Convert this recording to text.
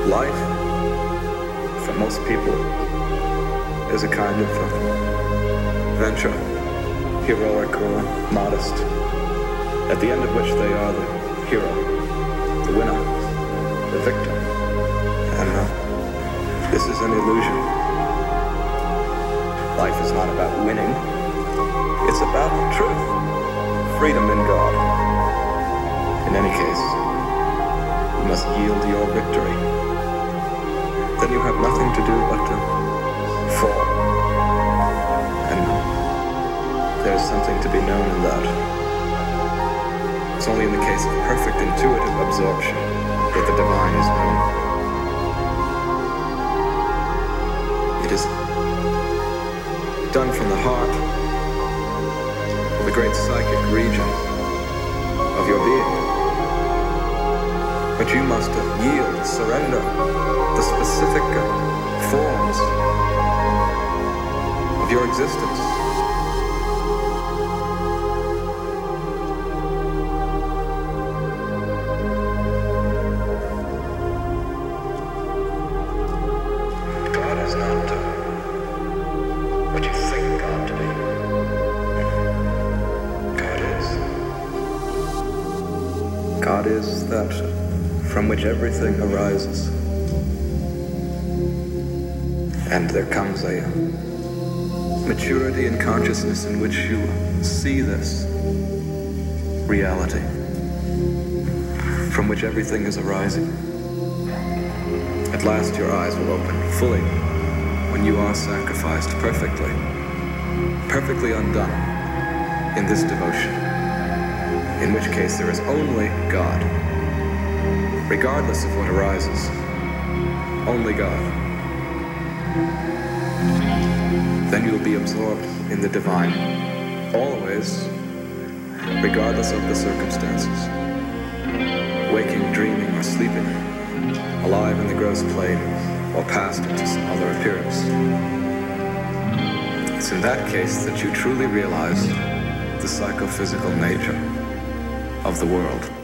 Life, for most people, is a kind of venture, heroic or modest, at the end of which they are the hero, the winner, the victor. And this is an illusion. Life is not about winning. It's about truth, freedom in God. In any case, you must yield your victory. Then you have nothing to do but to fall. And there's something to be known in that. It's only in the case of perfect intuitive absorption that the divine is known. It is done from the heart, the great psychic region of your being. But you must yield, surrender the specific forms of your existence. God is not what you think God to be. God is that from which everything arises. And there comes a maturity in consciousness in which you see this reality from which everything is arising. At last your eyes will open fully when you are sacrificed perfectly undone in this devotion, in which case there is only God. Regardless of what arises, only God. Then you will be absorbed in the divine, always, regardless of the circumstances. Waking, dreaming, or sleeping, alive in the gross plane, or passed into some other appearance. It's in that case that you truly realize the psychophysical nature of the world.